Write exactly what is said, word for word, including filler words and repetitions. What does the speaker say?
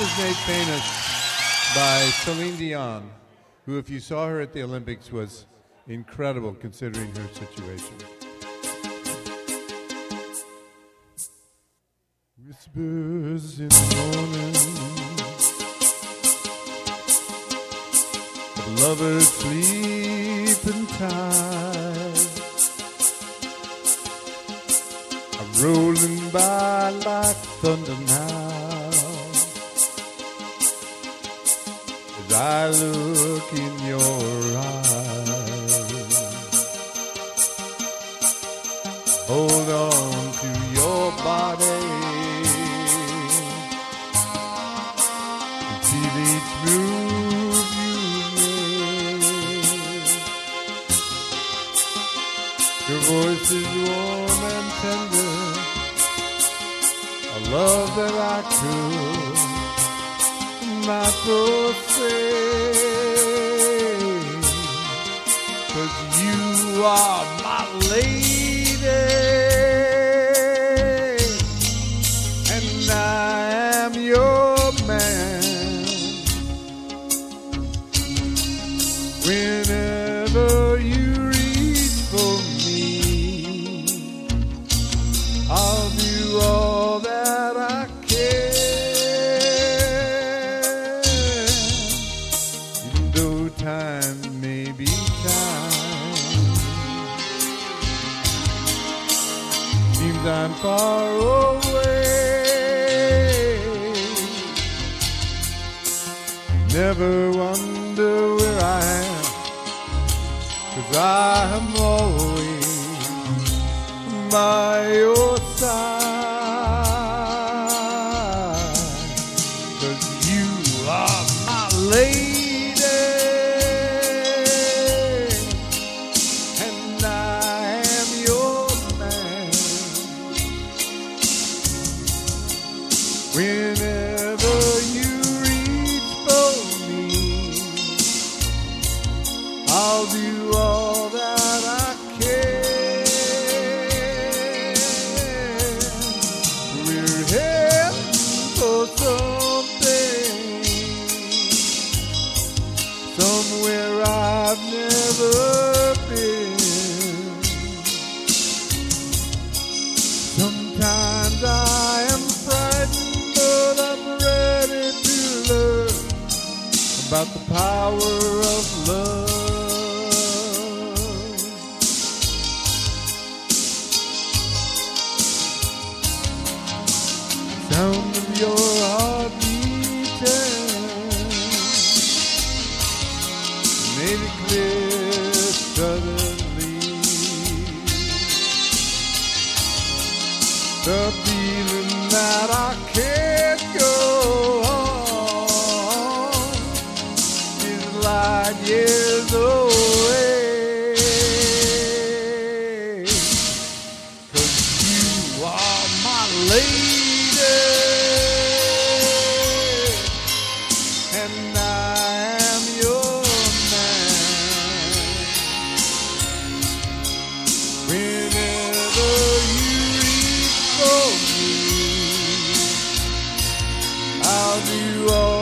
was made famous by Celine Dion, who, if you saw her at the Olympics, was incredible considering her situation. Whispers in the morning of lovers sleeping tight, I'm rolling by like thunder now as I look in your eyes. Hold on to your body, feel each move you make. Your voice is warm and tender, a love that I could not forsake. 'Cause you are my lady, and I am your man. Whenever you reach for me, I'll do all that I can. Even though time may be time, seems I'm far away. Never wonder where I am, 'cause I'm always by your side. 'Cause you are my lady, and I am your man. Whenever you reach for me, I'll do all that I can. We're heading for something, somewhere I've never been. Sometimes I am frightened, but I'm ready to learn about the power of love. Sound of your heart beating made it clear suddenly. The feeling that I can't go on is light years away. 'Cause you are my lady, and I am your man. Whenever you reach for me, I'll do all